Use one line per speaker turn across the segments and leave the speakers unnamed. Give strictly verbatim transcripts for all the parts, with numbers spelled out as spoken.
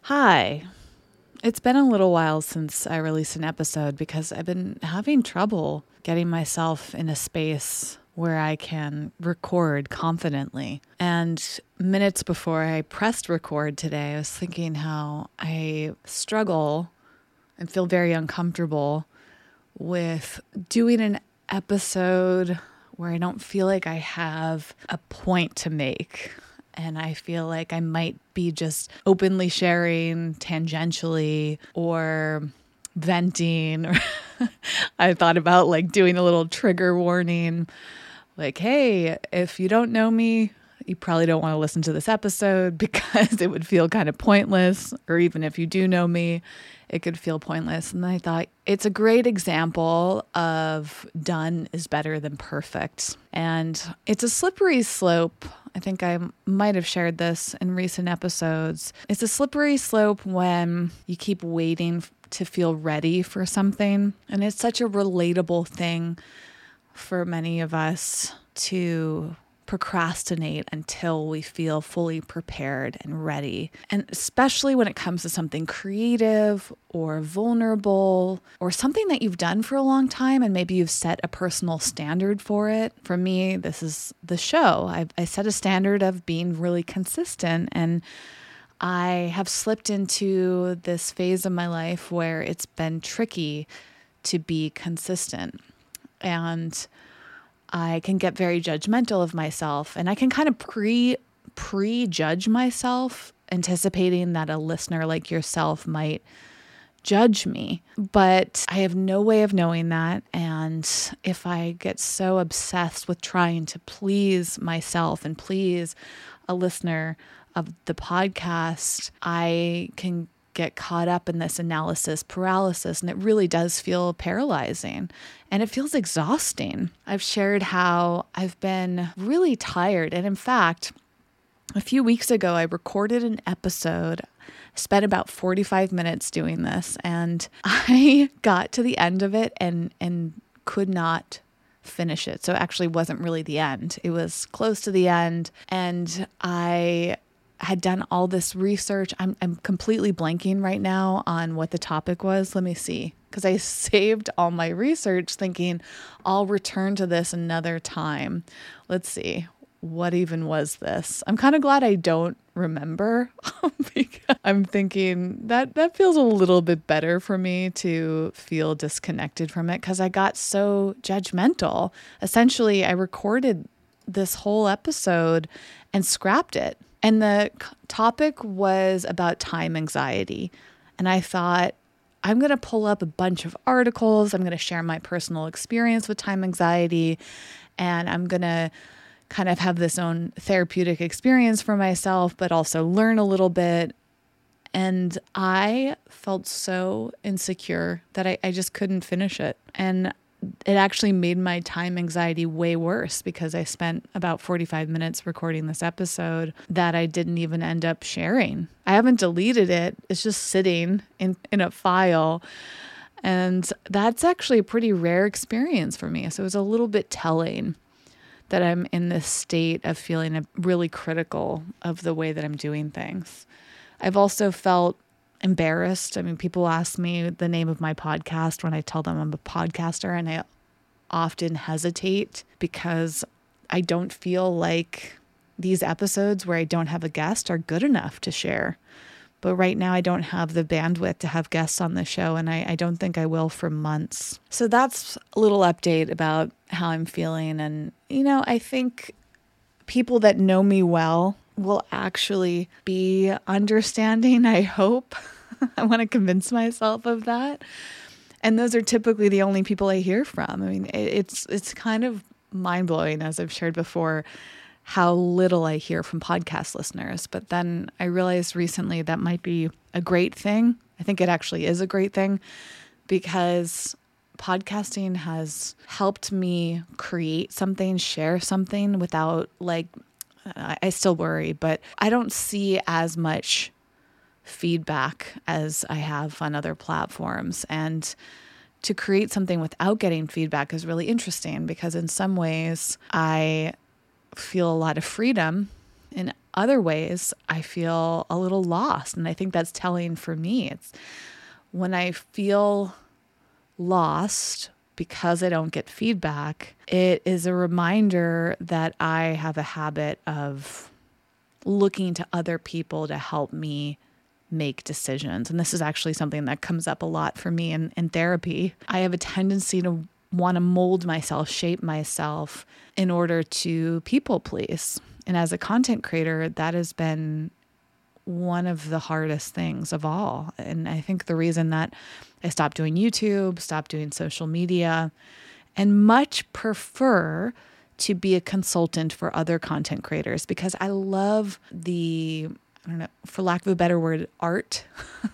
Hi. It's been a little while since I released an episode because I've been having trouble getting myself in a space where I can record confidently. And minutes before I pressed record today, I was thinking how I struggle and feel very uncomfortable with doing an episode where I don't feel like I have a point to make. And I feel like I might be just openly sharing tangentially or venting. Or I thought about like doing a little trigger warning, like, hey, if you don't know me, you probably don't want to listen to this episode because it would feel kind of pointless. Or even if you do know me, it could feel pointless. And I thought it's a great example of done is better than perfect. And it's a slippery slope. I think I might have shared this in recent episodes. It's a slippery slope when you keep waiting to feel ready for something. And it's such a relatable thing for many of us to procrastinate until we feel fully prepared and ready. And especially when it comes to something creative or vulnerable or something that you've done for a long time and maybe you've set a personal standard for it. For me, this is the show. I, I set a standard of being really consistent, and I have slipped into this phase of my life where it's been tricky to be consistent. And I can get very judgmental of myself, and I can kind of pre prejudge myself, anticipating that a listener like yourself might judge me. But I have no way of knowing that. And if I get so obsessed with trying to please myself and please a listener of the podcast, I can get caught up in this analysis paralysis, and it really does feel paralyzing and it feels exhausting. I've shared how I've been really tired, and in fact, a few weeks ago I recorded an episode, spent about forty-five minutes doing this, and I got to the end of it and and could not finish it. So it actually wasn't really the end. It was close to the end, and I had done all this research. I'm I'm completely blanking right now on what the topic was. Let me see, because I saved all my research thinking I'll return to this another time. Let's see. What even was this? I'm kind of glad I don't remember because I'm thinking that that feels a little bit better for me to feel disconnected from it because I got so judgmental. Essentially, I recorded this whole episode and scrapped it. And the topic was about time anxiety. And I thought, I'm going to pull up a bunch of articles. I'm going to share my personal experience with time anxiety. And I'm going to kind of have this own therapeutic experience for myself, but also learn a little bit. And I felt so insecure that I, I just couldn't finish it. And it actually made my time anxiety way worse because I spent about forty-five minutes recording this episode that I didn't even end up sharing. I haven't deleted it. It's just sitting in, in a file. And that's actually a pretty rare experience for me. So it was a little bit telling that I'm in this state of feeling really critical of the way that I'm doing things. I've also felt embarrassed. I mean, people ask me the name of my podcast when I tell them I'm a podcaster, and I often hesitate because I don't feel like these episodes where I don't have a guest are good enough to share. But right now I don't have the bandwidth to have guests on the show, and I, I don't think I will for months. So that's a little update about how I'm feeling. And, you know, I think people that know me well will actually be understanding, I hope. I want to convince myself of that. And those are typically the only people I hear from. I mean, it's it's kind of mind-blowing, as I've shared before, how little I hear from podcast listeners. But then I realized recently that might be a great thing. I think it actually is a great thing because podcasting has helped me create something, share something without like, I still worry, but I don't see as much feedback as I have on other platforms. And to create something without getting feedback is really interesting because in some ways I feel a lot of freedom. In other ways, I feel a little lost. And I think that's telling for me. It's when I feel lost because I don't get feedback, it is a reminder that I have a habit of looking to other people to help me make decisions. And this is actually something that comes up a lot for me in, in therapy. I have a tendency to want to mold myself, shape myself in order to people please. And as a content creator, that has been one of the hardest things of all. And I think the reason that I stopped doing YouTube, stopped doing social media, and much prefer to be a consultant for other content creators because I love the, I don't know, for lack of a better word, art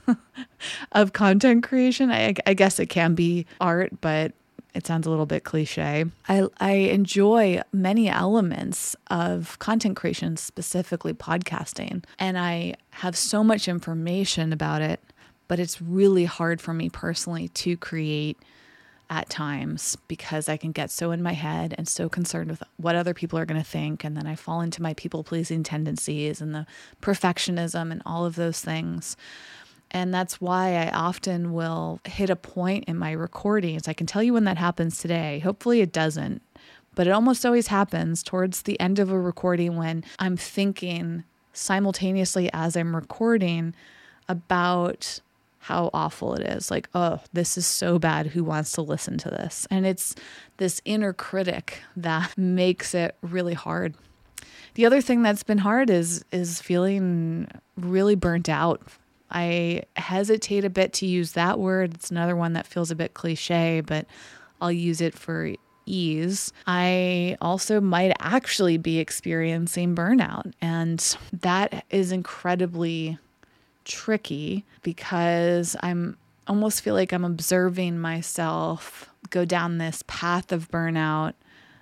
of content creation. I, I guess it can be art, but it sounds a little bit cliche. I, I enjoy many elements of content creation, specifically podcasting, and I have so much information about it, but it's really hard for me personally to create at times because I can get so in my head and so concerned with what other people are going to think. And then I fall into my people-pleasing tendencies and the perfectionism and all of those things. And that's why I often will hit a point in my recordings. I can tell you when that happens today. Hopefully it doesn't, but it almost always happens towards the end of a recording when I'm thinking simultaneously as I'm recording about how awful it is. Like, oh, this is so bad. Who wants to listen to this? And it's this inner critic that makes it really hard. The other thing that's been hard is is feeling really burnt out. I hesitate a bit to use that word. It's another one that feels a bit cliche, but I'll use it for ease. I also might actually be experiencing burnout, and that is incredibly tricky because I'm almost feel like I'm observing myself go down this path of burnout,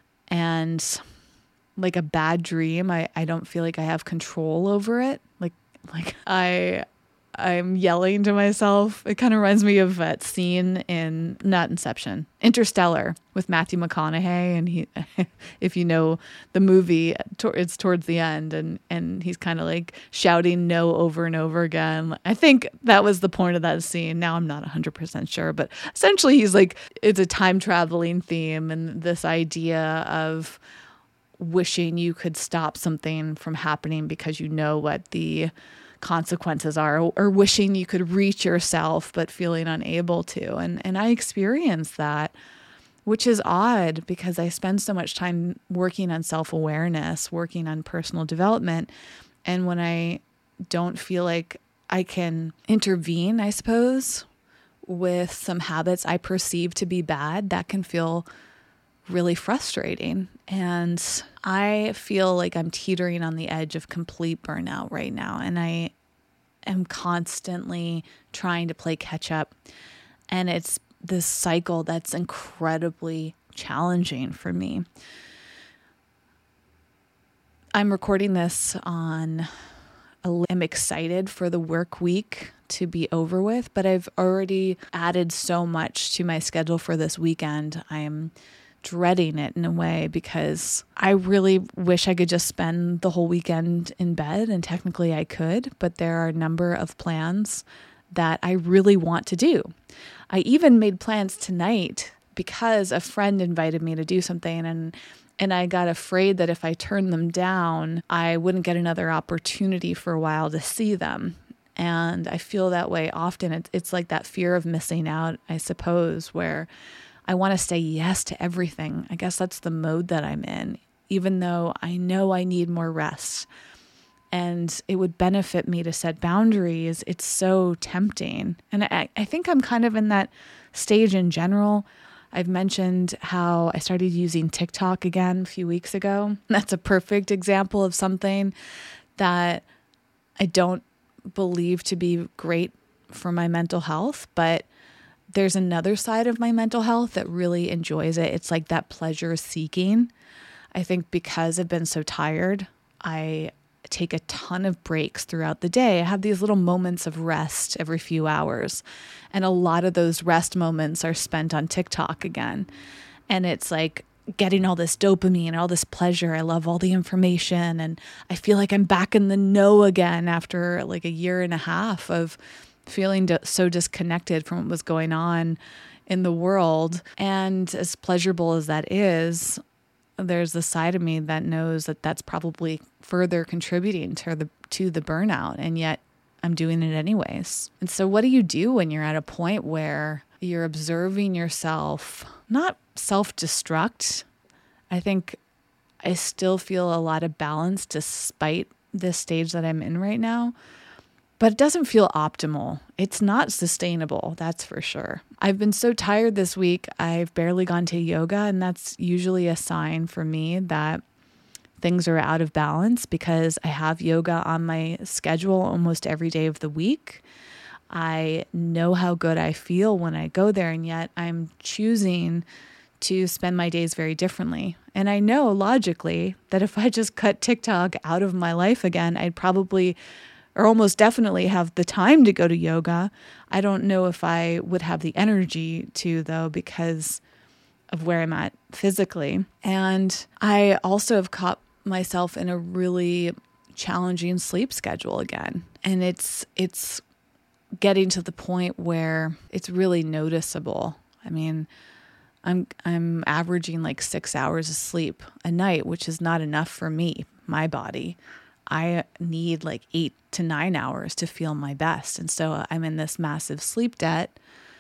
and like a bad dream, I, I don't feel like I have control over it. Like, like I, I'm yelling to myself. It kind of reminds me of that scene in, not Inception, Interstellar with Matthew McConaughey. And he, if you know the movie, it's towards the end, and, and he's kind of like shouting no over and over again. I think that was the point of that scene. Now I'm not one hundred percent sure, but essentially he's like, it's a time traveling theme and this idea of wishing you could stop something from happening because you know what the consequences are, or, or wishing you could reach yourself but feeling unable to. And and I experienced that, which is odd because I spend so much time working on self-awareness, working on personal development. And when I don't feel like I can intervene, I suppose, with some habits I perceive to be bad, that can feel really frustrating. And I feel like I'm teetering on the edge of complete burnout right now. And I am constantly trying to play catch up. And it's this cycle that's incredibly challenging for me. I'm recording this on, a, I'm excited for the work week to be over with, but I've already added so much to my schedule for this weekend. I am dreading it in a way because I really wish I could just spend the whole weekend in bed, and technically I could, but there are a number of plans that I really want to do. I even made plans tonight because a friend invited me to do something, and and I got afraid that if I turned them down, I wouldn't get another opportunity for a while to see them. And I feel that way often. It, it's like that fear of missing out, I suppose, where I want to say yes to everything. I guess that's the mode that I'm in, even though I know I need more rest and it would benefit me to set boundaries. It's so tempting. And I, I think I'm kind of in that stage in general. I've mentioned how I started using TikTok again a few weeks ago. That's a perfect example of something that I don't believe to be great for my mental health, but there's another side of my mental health that really enjoys it. It's like that pleasure seeking. I think because I've been so tired, I take a ton of breaks throughout the day. I have these little moments of rest every few hours. And a lot of those rest moments are spent on TikTok again. And it's like getting all this dopamine, all this pleasure. I love all the information, and I feel like I'm back in the know again after like a year and a half of feeling d- so disconnected from what was going on in the world. And as pleasurable as that is, there's the side of me that knows that that's probably further contributing to the to the burnout, and yet I'm doing it anyways. And so what do you do when you're at a point where you're observing yourself, not self-destruct? I think I still feel a lot of balance despite this stage that I'm in right now, but it doesn't feel optimal. It's not sustainable, that's for sure. I've been so tired this week, I've barely gone to yoga, and that's usually a sign for me that things are out of balance because I have yoga on my schedule almost every day of the week. I know how good I feel when I go there, and yet I'm choosing to spend my days very differently. And I know logically that if I just cut TikTok out of my life again, I'd probably or almost definitely have the time to go to yoga. I don't know if I would have the energy to, though, because of where I'm at physically. And I also have caught myself in a really challenging sleep schedule again. And it's it's getting to the point where it's really noticeable. I mean, I'm I'm averaging like six hours of sleep a night, which is not enough for me, my body. I need like eight to nine hours to feel my best. And so I'm in this massive sleep debt,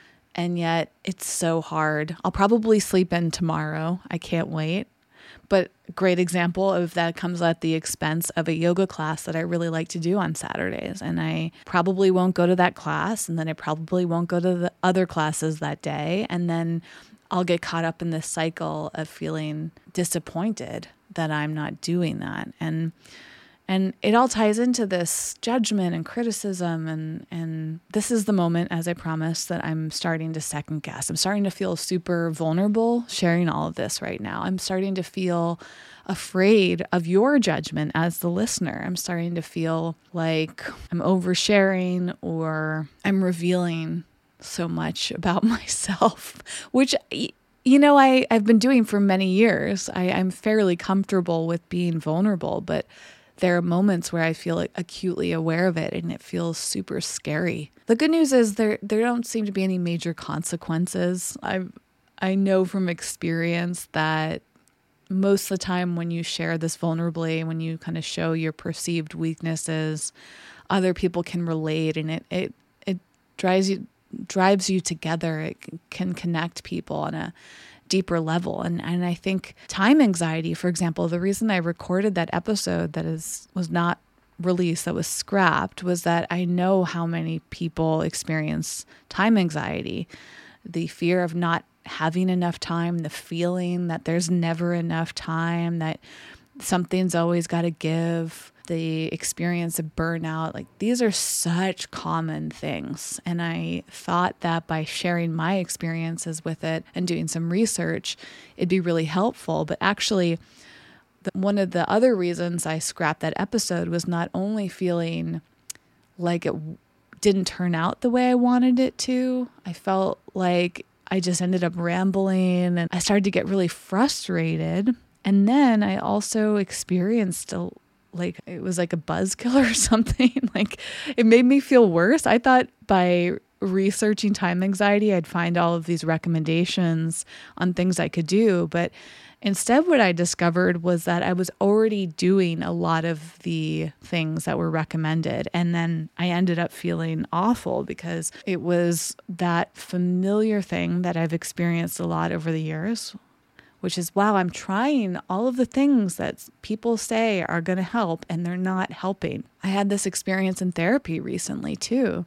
and yet it's so hard. I'll probably sleep in tomorrow. I can't wait. But a great example of that comes at the expense of a yoga class that I really like to do on Saturdays. And I probably won't go to that class, and then I probably won't go to the other classes that day. And then I'll get caught up in this cycle of feeling disappointed that I'm not doing that. And And it all ties into this judgment and criticism. And, and this is the moment, as I promised, that I'm starting to second guess. I'm starting to feel super vulnerable sharing all of this right now. I'm starting to feel afraid of your judgment as the listener. I'm starting to feel like I'm oversharing or I'm revealing so much about myself, which, you know, I, I've been doing for many years. I, I'm fairly comfortable with being vulnerable, but there are moments where I feel acutely aware of it, and it feels super scary. The good news is there there don't seem to be any major consequences. I I know from experience that most of the time when you share this vulnerably, when you kind of show your perceived weaknesses, other people can relate, and it it it drives you drives you together. It can connect people on a deeper level. And and I think time anxiety, for example, the reason I recorded that episode that is was not released, that was scrapped, was that I know how many people experience time anxiety, the fear of not having enough time, the feeling that there's never enough time, that something's always got to give, the experience of burnout. Like, these are such common things. And I thought that by sharing my experiences with it and doing some research, it'd be really helpful. But actually, the, one of the other reasons I scrapped that episode was not only feeling like it w- didn't turn out the way I wanted it to, I felt like I just ended up rambling, and I started to get really frustrated. And then I also experienced a like it was like a buzzkill or something. Like, it made me feel worse. I thought by researching time anxiety, I'd find all of these recommendations on things I could do. But instead, what I discovered was that I was already doing a lot of the things that were recommended. And then I ended up feeling awful because it was that familiar thing that I've experienced a lot over the years, which is, wow, I'm trying all of the things that people say are going to help, and they're not helping. I had this experience in therapy recently, too.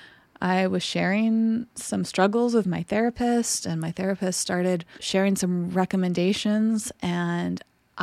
I was sharing some struggles with my therapist, and my therapist started sharing some recommendations, and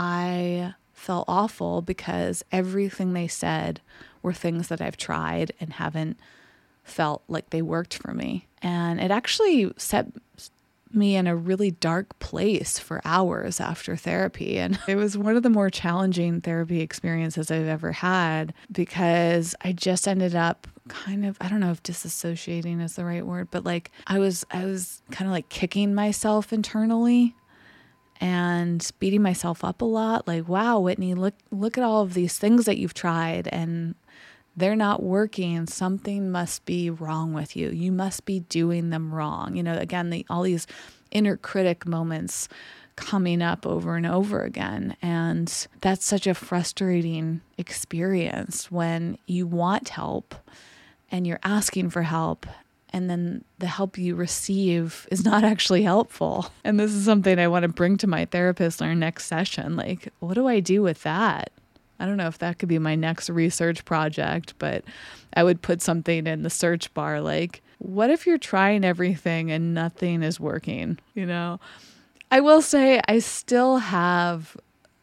I felt awful because everything they said were things that I've tried and haven't felt like they worked for me. And it actually set me in a really dark place for hours after therapy. And it was one of the more challenging therapy experiences I've ever had, because I just ended up kind of, I don't know if disassociating is the right word, but like I was, I was kind of like kicking myself internally. and beating myself up a lot. Like, wow, Whitney, look, look at all of these things that you've tried and they're not working. Something must be wrong with you. You must be doing them wrong. You know, again, the, all these inner critic moments coming up over and over again. And that's such a frustrating experience when you want help and you're asking for help, and then the help you receive is not actually helpful. And this is something I want to bring to my therapist in our next session. Like, what do I do with that? I don't know if that could be my next research project, but I would put something in the search bar like, what if you're trying everything and nothing is working? You know, I will say I still have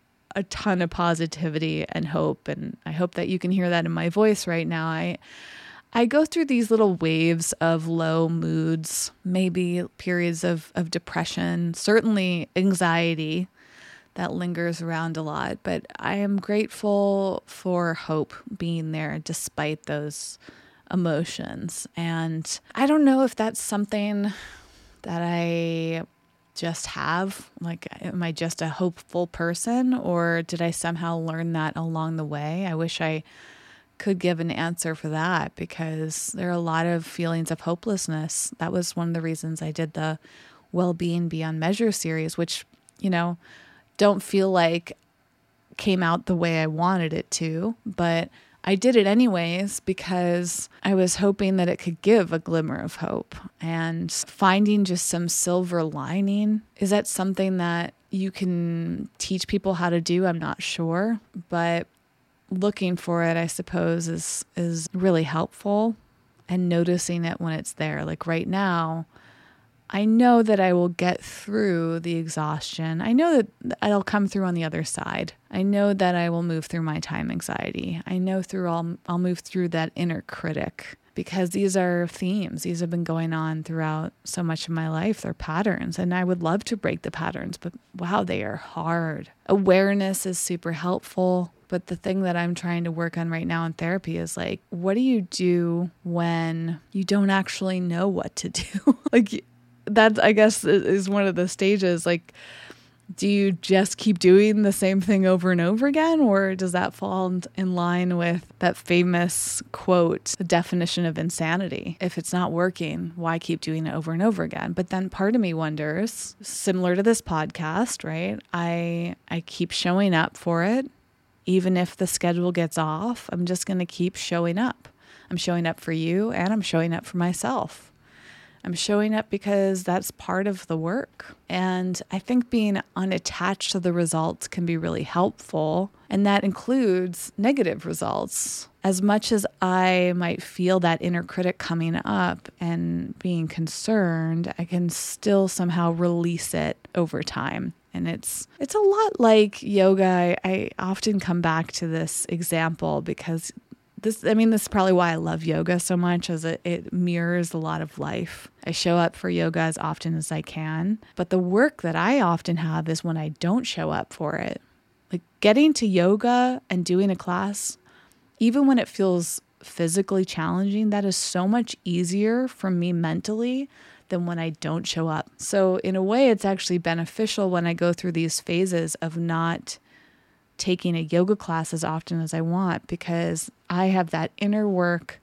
a ton of positivity and hope, and I hope that you can hear that in my voice right now. I I go through these little waves of low moods, maybe periods of, of depression, certainly anxiety that lingers around a lot, but I am grateful for hope being there despite those emotions. And I don't know if that's something that I just have, like, am I just a hopeful person, or did I somehow learn that along the way? I wish I could give an answer for that, because there are a lot of feelings of hopelessness. That was one of the reasons I did the Well-Being Beyond Measure series, which, you know, don't feel like came out the way I wanted it to, but I did it anyways because I was hoping that it could give a glimmer of hope, and finding just some silver lining. Is that something that you can teach people how to do? I'm not sure, but looking for it, I suppose, is, is really helpful, and noticing it when it's there. Like right now, I know that I will get through the exhaustion. I know that I'll come through on the other side. I know that I will move through my time anxiety. I know through I'll, I'll move through that inner critic, because these are themes. These have been going on throughout so much of my life. They're patterns, and I would love to break the patterns, but wow, they are hard. Awareness is super helpful. But the thing that I'm trying to work on right now in therapy is like, what do you do when you don't actually know what to do? Like, that, I guess, is one of the stages. Like, do you just keep doing the same thing over and over again? Or does that fall in line with that famous quote, the definition of insanity? If it's not working, why keep doing it over and over again? But then part of me wonders, similar to this podcast, right? I I keep showing up for it. Even if the schedule gets off, I'm just going to keep showing up. I'm showing up for you, and I'm showing up for myself. I'm showing up because that's part of the work. And I think being unattached to the results can be really helpful. And that includes negative results. As much as I might feel that inner critic coming up and being concerned, I can still somehow release it over time. And it's it's a lot like yoga. I, I often come back to this example because This, I mean, this is probably why I love yoga so much, as it, it mirrors a lot of life. I show up for yoga as often as I can, but the work that I often have is when I don't show up for it. Like getting to yoga and doing a class, even when it feels physically challenging, that is so much easier for me mentally than when I don't show up. So in a way, it's actually beneficial when I go through these phases of not taking a yoga class as often as I want, because I have that inner work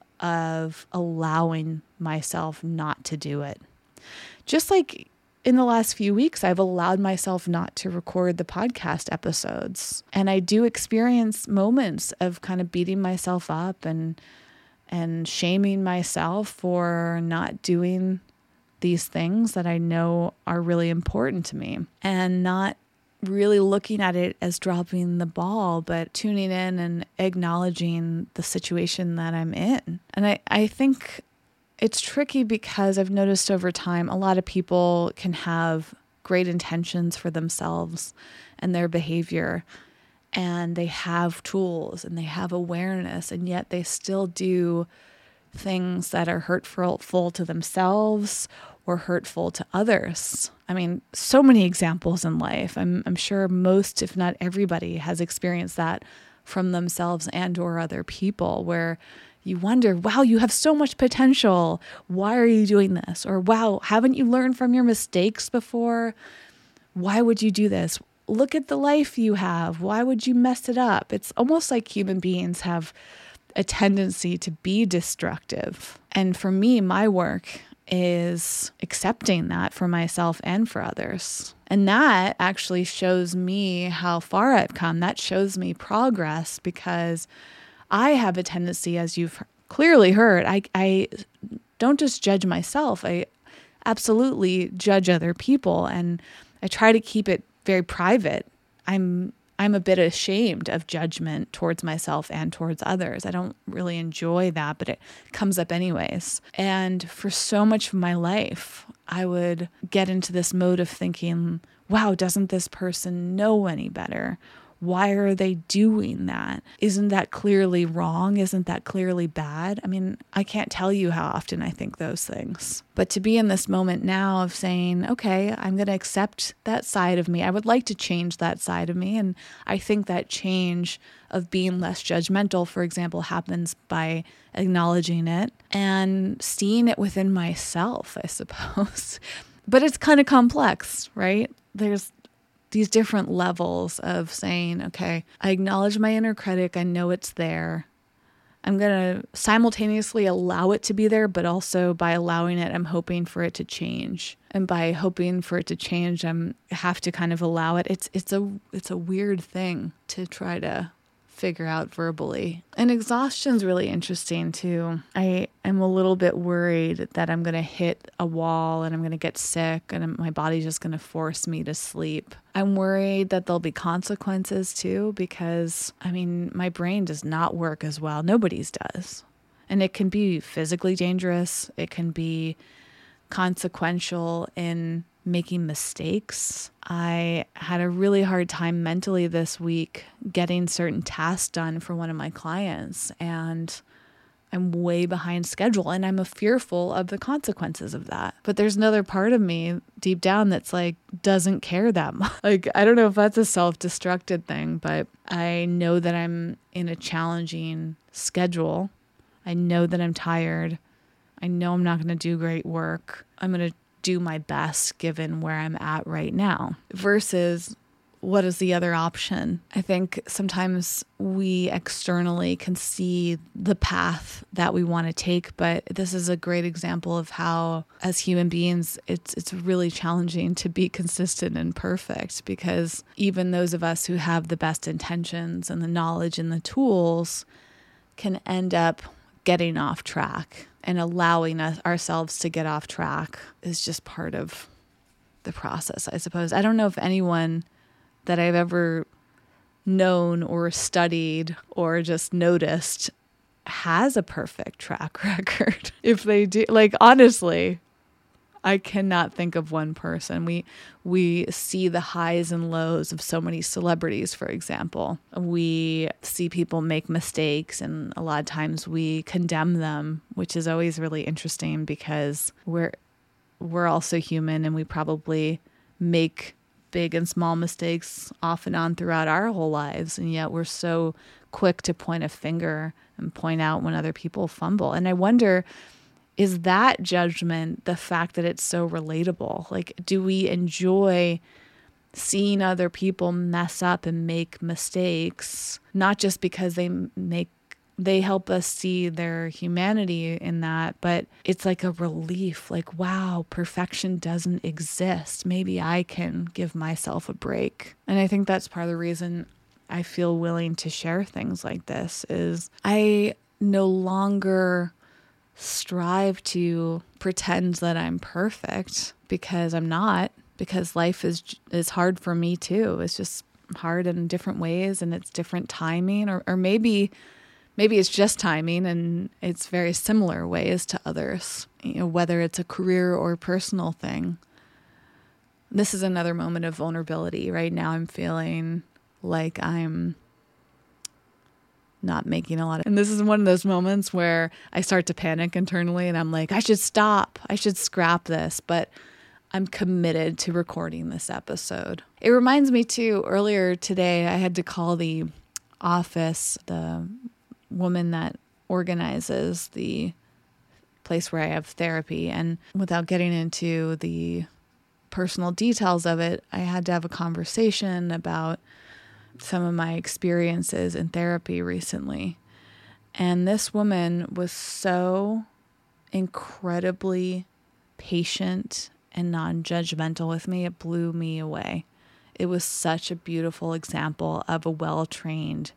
of allowing myself not to do it. Just like in the last few weeks, I've allowed myself not to record the podcast episodes. And I do experience moments of kind of beating myself up and and shaming myself for not doing these things that I know are really important to me, and not really looking at it as dropping the ball, but tuning in and acknowledging the situation that I'm in. And I, I think it's tricky because I've noticed over time, a lot of people can have great intentions for themselves and their behavior, and they have tools and they have awareness, and yet they still do things that are hurtful to themselves or hurtful to others. I mean, so many examples in life. I'm, I'm sure most, if not everybody, has experienced that from themselves and or other people, where you wonder, wow, you have so much potential. Why are you doing this? Or wow, haven't you learned from your mistakes before? why would you do this? Look at the life you have. Why would you mess it up? It's almost like human beings have a tendency to be destructive. And for me, my work is accepting that for myself and for others. And that actually shows me how far I've come. That shows me progress, because I have a tendency, as you've clearly heard, I, I don't just judge myself. I absolutely judge other people, and I try to keep it very private. I'm I'm a bit ashamed of judgment towards myself and towards others. I don't really enjoy that, but it comes up anyways. And for so much of my life, I would get into this mode of thinking, wow, doesn't this person know any better? Why are they doing that? Isn't that clearly wrong? Isn't that clearly bad? I mean, I can't tell you how often I think those things. But to be in this moment now of saying, okay, I'm going to accept that side of me. I would like to change that side of me. And I think that change of being less judgmental, for example, happens by acknowledging it and seeing it within myself, I suppose. But it's kind of complex, right? There's these different levels of saying, okay, I acknowledge my inner critic. I know it's there. I'm going to simultaneously allow it to be there, but also by allowing it, I'm hoping for it to change. And by hoping for it to change, I'm have to kind of allow it. It's it's a it's a weird thing to try to figure out verbally. And exhaustion's really interesting too. I am a little bit worried that I'm going to hit a wall and I'm going to get sick and my body's just going to force me to sleep. I'm worried that there'll be consequences too, because I mean, my brain does not work as well. Nobody's does. And it can be physically dangerous. It can be consequential in making mistakes. I had a really hard time mentally this week getting certain tasks done for one of my clients, and I'm way behind schedule, and I'm fearful of the consequences of that. But there's another part of me deep down that's like, doesn't care that much. Like, I don't know if that's a self-destructed thing, but I know that I'm in a challenging schedule. I know that I'm tired. I know I'm not going to do great work. I'm going to do my best given where I'm at right now, versus what is the other option? I think sometimes we externally can see the path that we want to take, but this is a great example of how, as human beings, it's it's really challenging to be consistent and perfect, because even those of us who have the best intentions and the knowledge and the tools can end up getting off track. And allowing us, ourselves to get off track is just part of the process, I suppose. I don't know if anyone that I've ever known or studied or just noticed has a perfect track record. If they do, like, honestly, I cannot think of one person. We we see the highs and lows of so many celebrities, for example. We see people make mistakes, and a lot of times we condemn them, which is always really interesting, because we're we're also human, and we probably make big and small mistakes off and on throughout our whole lives, and yet we're so quick to point a finger and point out when other people fumble. And I wonder, is that judgment the fact that it's so relatable? Like, do we enjoy seeing other people mess up and make mistakes, not just because they make they help us see their humanity in that, but it's like a relief, like, wow, perfection doesn't exist. Maybe I can give myself a break. And I think that's part of the reason I feel willing to share things like this, is I no longer strive to pretend that I'm perfect, because I'm not, because life is is hard for me too. It's just hard in different ways, and it's different timing, or, or maybe maybe it's just timing and it's very similar ways to others, you know, whether it's a career or personal thing. This is another moment of vulnerability. Right now I'm feeling like I'm not making a lot of, and this is one of those moments where I start to panic internally, and I'm like, I should stop. I should scrap this, but I'm committed to recording this episode. It reminds me too, earlier today, I had to call the office, the woman that organizes the place where I have therapy, and without getting into the personal details of it, I had to have a conversation about some of my experiences in therapy recently. And this woman was so incredibly patient and non-judgmental with me. It blew me away. It was such a beautiful example of a well-trained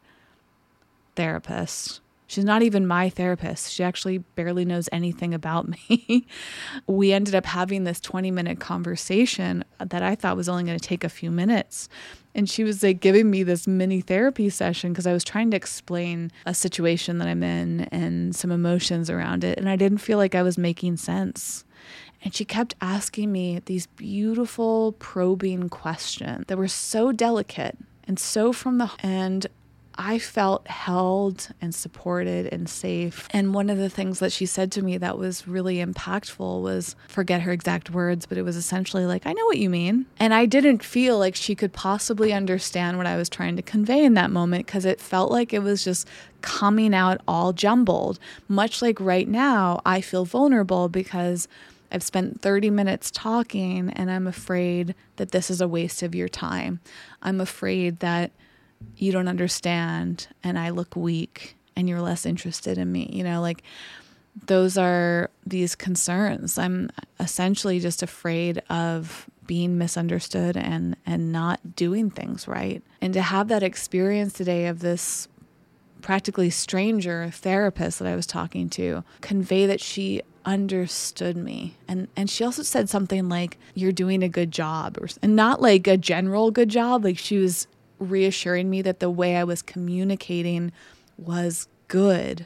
therapist. She's not even my therapist. She actually barely knows anything about me. We ended up having this twenty minute conversation that I thought was only going to take a few minutes. And she was like giving me this mini therapy session because I was trying to explain a situation that I'm in and some emotions around it. And I didn't feel like I was making sense. And she kept asking me these beautiful probing questions that were so delicate and so from the, and I felt held and supported and safe. And one of the things that she said to me that was really impactful was, forget her exact words, but it was essentially like, I know what you mean. And I didn't feel like she could possibly understand what I was trying to convey in that moment because it felt like it was just coming out all jumbled. Much like right now, I feel vulnerable because I've spent thirty minutes talking and I'm afraid that this is a waste of your time. I'm afraid that you don't understand and I look weak and you're less interested in me. You know, like those are these concerns. I'm essentially just afraid of being misunderstood and, and not doing things right. And to have that experience today of this practically stranger therapist that I was talking to convey that she understood me. And and she also said something like, you're doing a good job, or, and not like a general good job. Like she was reassuring me that the way I was communicating was good.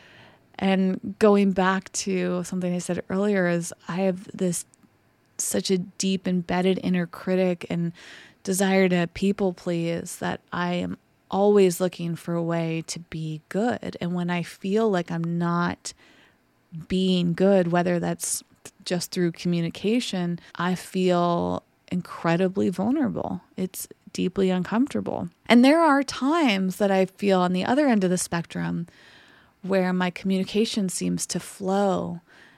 And going back to something I said earlier is I have this such a deep embedded inner critic and desire to people please that I am always looking for a way to be good. And when I feel like I'm not being good, whether that's just through communication, I feel incredibly vulnerable. It's deeply uncomfortable. And there are times that I feel on the other end of the spectrum where my communication seems to flow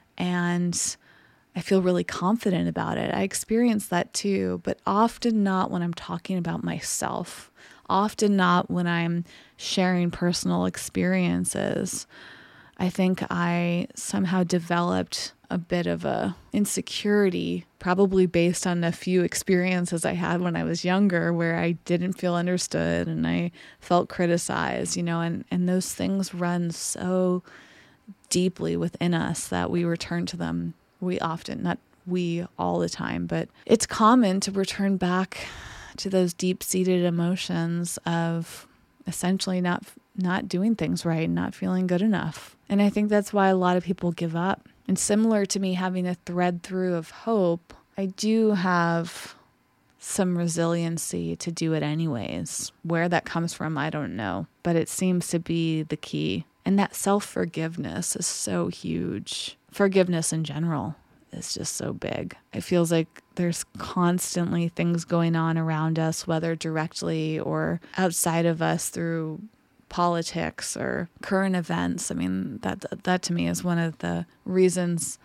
and I feel really confident about it. I experience that too, but often not when I'm talking about myself, often not when I'm sharing personal experiences. I think I somehow developed a bit of a insecurity, probably based on a few experiences I had when I was younger where I didn't feel understood and I felt criticized, you know, and, and those things run so deeply within us that we return to them. We often, not we all the time, but it's common to return back to those deep-seated emotions of essentially not not doing things right, not feeling good enough. And I think that's why a lot of people give up. And similar to me having a thread through of hope, I do have some resiliency to do it anyways. Where that comes from, I don't know, but it seems to be the key. And that self-forgiveness is so huge. Forgiveness in general is just so big. It feels like there's constantly things going on around us, whether directly or outside of us through politics or current events. I mean, that that to me is one of the reasons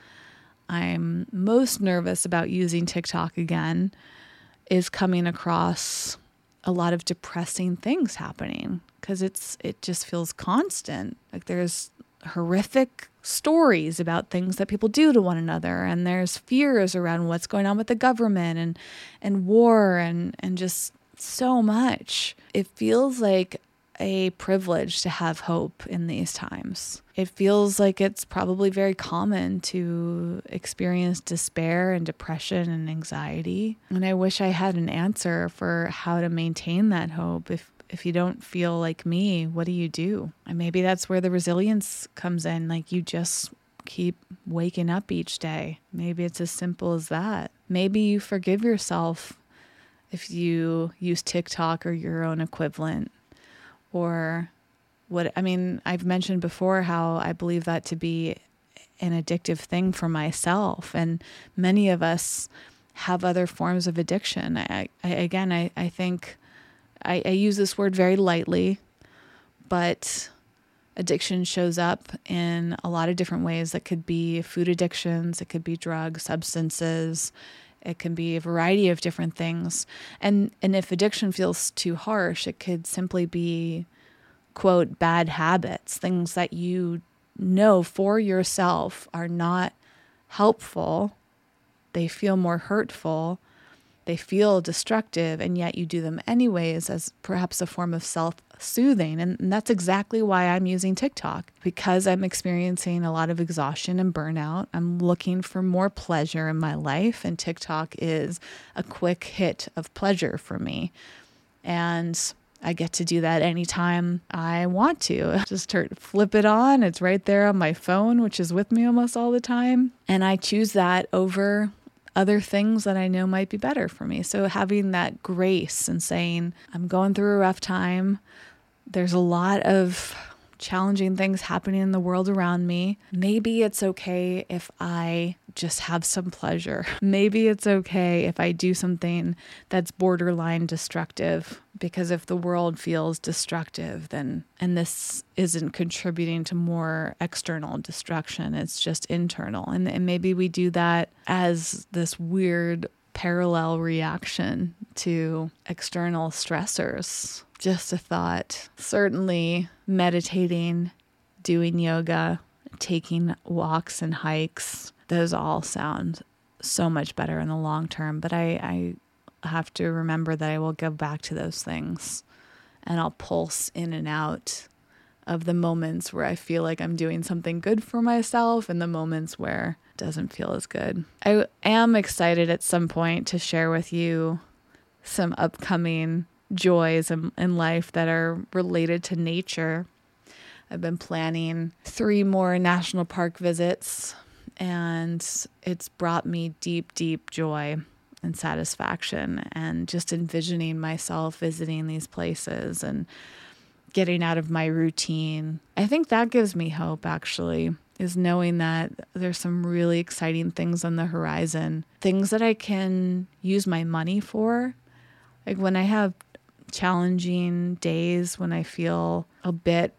I'm most nervous about using TikTok again, is coming across a lot of depressing things happening because it's it just feels constant. Like there's horrific stories about things that people do to one another, and there's fears around what's going on with the government and and war and and just so much. It feels like a privilege to have hope in these times. It feels like it's probably very common to experience despair and depression and anxiety. And I wish I had an answer for how to maintain that hope. If if you don't feel like me, what do you do? And maybe that's where the resilience comes in. Like you just keep waking up each day. Maybe it's as simple as that. Maybe you forgive yourself if you use TikTok or your own equivalent. Or what, I mean, I've mentioned before how I believe that to be an addictive thing for myself. And many of us have other forms of addiction. I, I again, I, I think I, I use this word very lightly, but addiction shows up in a lot of different ways. That could be food addictions. It could be drugs, substances. It can be a variety of different things. And and if addiction feels too harsh, it could simply be, quote, bad habits, things that you know for yourself are not helpful. They feel more hurtful. They feel destructive, and yet you do them anyways as perhaps a form of self-soothing. And, and that's exactly why I'm using TikTok, because I'm experiencing a lot of exhaustion and burnout. I'm looking for more pleasure in my life, and TikTok is a quick hit of pleasure for me. And I get to do that anytime I want to. Just turn, flip it on. It's right there on my phone, which is with me almost all the time. And I choose that over other things that I know might be better for me. So having that grace and saying, I'm going through a rough time. There's a lot of challenging things happening in the world around me. Maybe it's okay if I just have some pleasure. Maybe it's okay if I do something that's borderline destructive, because if the world feels destructive, then, and this isn't contributing to more external destruction, it's just internal. And, and maybe we do that as this weird parallel reaction to external stressors. Just a thought. Certainly meditating, doing yoga, taking walks and hikes, those all sound so much better in the long term. But I, I have to remember that I will go back to those things, and I'll pulse in and out of the moments where I feel like I'm doing something good for myself and the moments where it doesn't feel as good. I am excited at some point to share with you some upcoming joys in, in life that are related to nature. I've been planning three more national park visits, and it's brought me deep, deep joy and satisfaction, and just envisioning myself visiting these places and getting out of my routine. I think that gives me hope, actually, is knowing that there's some really exciting things on the horizon, things that I can use my money for. Like when I have challenging days, when I feel a bit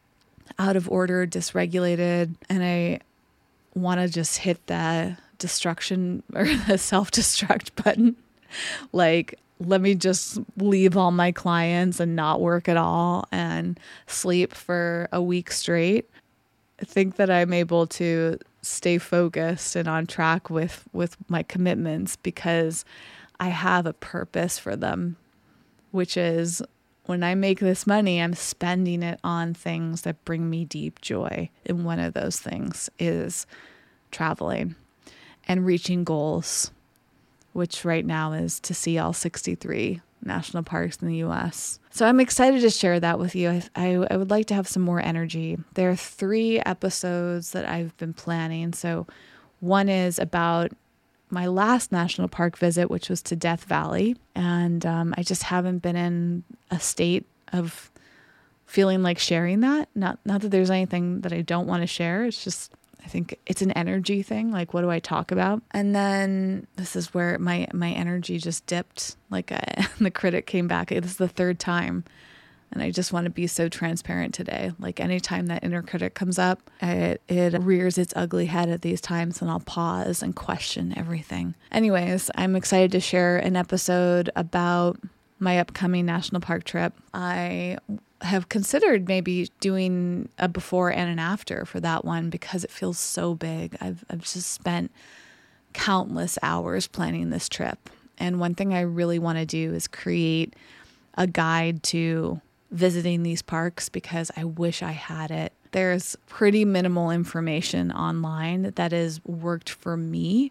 out of order, dysregulated, and I want to just hit the destruction or the self-destruct button, like, let me just leave all my clients and not work at all and sleep for a week straight. I think that I'm able to stay focused and on track with, with my commitments because I have a purpose for them, which is when I make this money, I'm spending it on things that bring me deep joy. And one of those things is traveling and reaching goals, which right now is to see all sixty-three national parks in the U S. So I'm excited to share that with you. I, I, I would like to have some more energy. There are three episodes that I've been planning. So one is about my last national park visit, which was to Death Valley. And um, I just haven't been in a state of feeling like sharing that. Not, not that there's anything that I don't want to share. It's just, I think it's an energy thing. Like, what do I talk about? And then this is where my, my energy just dipped. Like I, the critic came back. This is the third time. And I just want to be so transparent today. Like anytime that inner critic comes up, it, it rears its ugly head at these times, and I'll pause and question everything. Anyways, I'm excited to share an episode about my upcoming national park trip. I have considered maybe doing a before and an after for that one because it feels so big. I've I've just spent countless hours planning this trip. And one thing I really want to do is create a guide to visiting these parks because I wish I had it. There's pretty minimal information online that has worked for me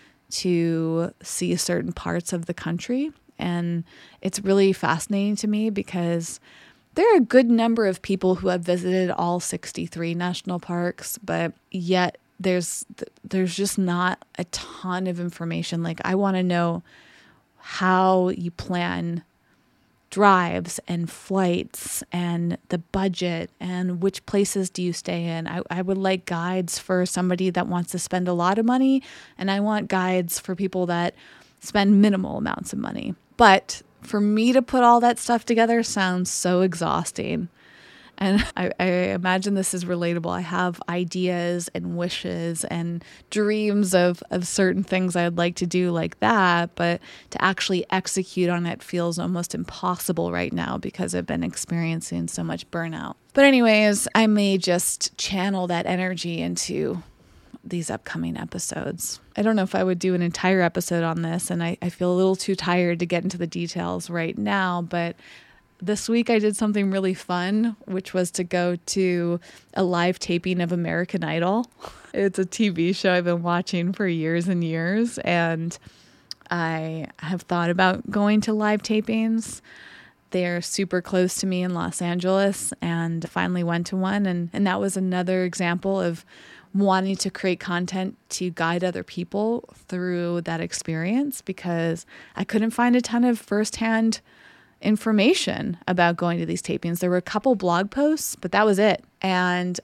to see certain parts of the country. And it's really fascinating to me because there are a good number of people who have visited all sixty-three national parks, but yet there's there's just not a ton of information. Like, I want to know how you plan drives and flights and the budget and which places do you stay in. I, I would like guides for somebody that wants to spend a lot of money, and I want guides for people that spend minimal amounts of money. But for me to put all that stuff together sounds so exhausting. And I, I imagine this is relatable. I have ideas and wishes and dreams of, of certain things I'd like to do like that, but to actually execute on it feels almost impossible right now because I've been experiencing so much burnout. But anyways, I may just channel that energy into these upcoming episodes. I don't know if I would do an entire episode on this, and I, I feel a little too tired to get into the details right now, but this week I did something really fun, which was to go to a live taping of American Idol. It's a T V show I've been watching for years and years, and I have thought about going to live tapings. They're super close to me in Los Angeles, and finally went to one, and, and that was another example of wanting to create content to guide other people through that experience, because I couldn't find a ton of firsthand information about going to these tapings. There were a couple blog posts, but that was it. And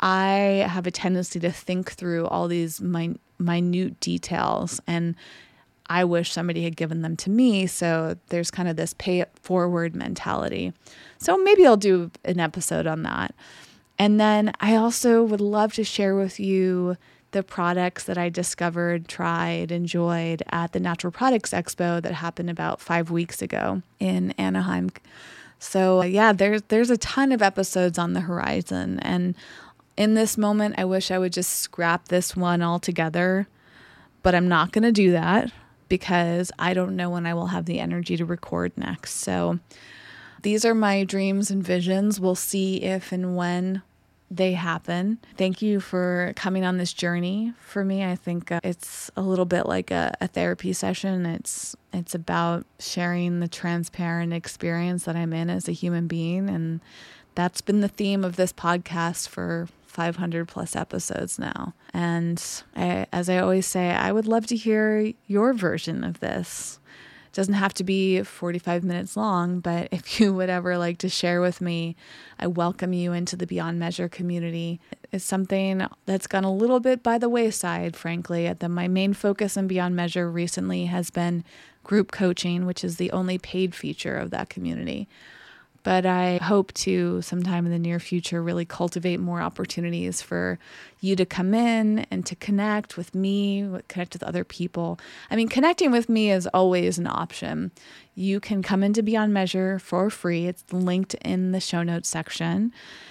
I have a tendency to think through all these min- minute details, and I wish somebody had given them to me. So there's kind of this pay it forward mentality. So maybe I'll do an episode on that. And then I also would love to share with you the products that I discovered, tried, enjoyed at the Natural Products Expo that happened about five weeks ago in Anaheim. So yeah, there's there's a ton of episodes on the horizon. And in this moment, I wish I would just scrap this one altogether, but I'm not going to do that because I don't know when I will have the energy to record next. So these are my dreams and visions. We'll see if and when they happen. Thank you for coming on this journey. For me, I think uh, it's a little bit like a, a therapy session. It's it's about sharing the transparent experience that I'm in as a human being. And that's been the theme of this podcast for five hundred plus episodes now. And I, as I always say, I would love to hear your version of this. It doesn't have to be forty-five minutes long, but if you would ever like to share with me, I welcome you into the Beyond Measure community. It's something that's gone a little bit by the wayside, frankly. The, my main focus in Beyond Measure recently has been group coaching, which is the only paid feature of that community. But I hope to, sometime in the near future, really cultivate more opportunities for you to come in and to connect with me, connect with other people. I mean, connecting with me is always an option. You can come into Beyond Measure for free. It's linked in the show notes section.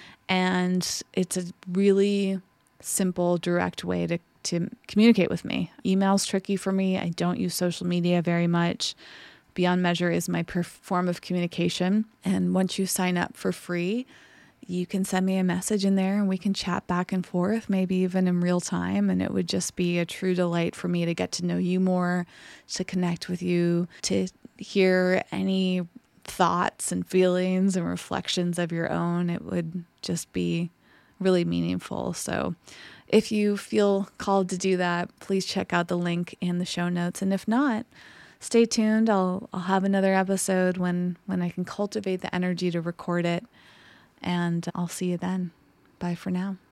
And it's a really simple, direct way to, to communicate with me. Email's tricky for me. I don't use social media very much. Beyond Measure is my per- form of communication. And once you sign up for free, you can send me a message in there and we can chat back and forth, maybe even in real time. And it would just be a true delight for me to get to know you more, to connect with you, to hear any thoughts and feelings and reflections of your own. It would just be really meaningful. So if you feel called to do that, please check out the link in the show notes. And if not, stay tuned. I'll I'll have another episode when, when I can cultivate the energy to record it. And I'll see you then. Bye for now.